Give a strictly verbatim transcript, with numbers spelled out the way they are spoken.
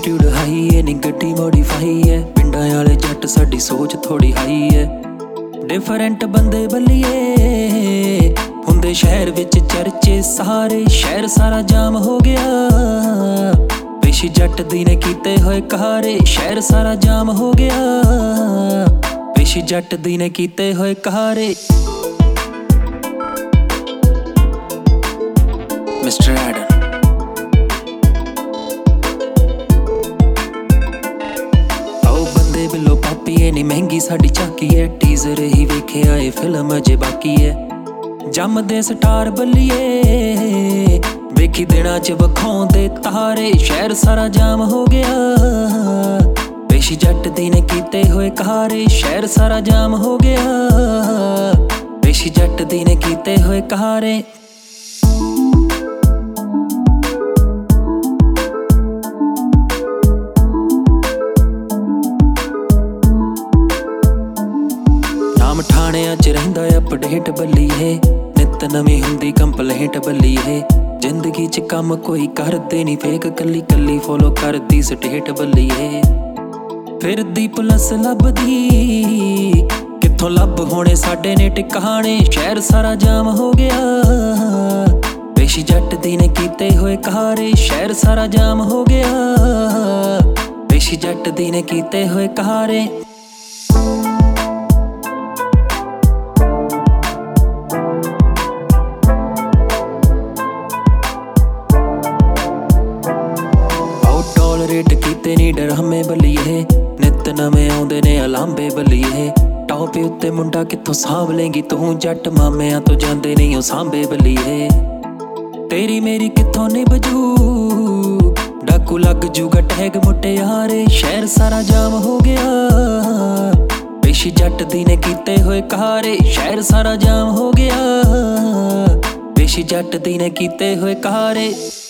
Attitude high है नी गड्डी modify है पिंडां वाले जट साडी सोच थोड़ी हाई है डिफरेंट बंदे बल्लिए हुंदे शहर विच चर्चे सारे शहर सारा जाम हो गया पेशी जट दी ने कीते होए कहारे शहर सारा जाम हो गया पेशी जट दी ने कीते होए कहारे मिस्टर एडम आओ बंदे बिलो पापी है नी महंगी साडी चाकी है टीजर ही वेखे आए फिल्म अजे बाकी है जमदे स्टार बल्लिए वेखी दिना च वखाउंदे तारे शहर सारा जाम हो गया पेशी जट दी ने कीते होए कहारे शहर सारा जाम हो गया पेशी जट दी ने कीते होए कहारे नाम ठाणियां च रहिंदा अपडेट बल्लिए नित नवीं हुंदी कंप्लेंट बल्लिए जिंदगी च कम कोई करदे नी फेक कल्ली कल्ली फॉलो करदी स्टेट बल्लिए फिरदी पुलस लभदी कित्थों लभ होने साडे ने टिकाणे शहर सारा जाम हो गया पेशी जट दी ने कीते होए कहारे शहर सारा जाम हो गया पेशी जट दी ने कीते होए कहारे रेट कीते नी डरामे बल्लिए नित नवे आउंदे ने अलांबे बल्लिए टॉप उत्ते मुंडा कित्थों साभ लेंगी तू जट मामियां तो जांदे नहीं ओ सांबे बल्लिए तेरी मेरी कित्थों निभजू डाकू लग जूगा टैग मुटियारे शहर सारा जाम हो गया पेशी जट दी ने कीते होए कहारे शहर सारा जाम हो गया पेशी जट दी ने कीते होए कहारे।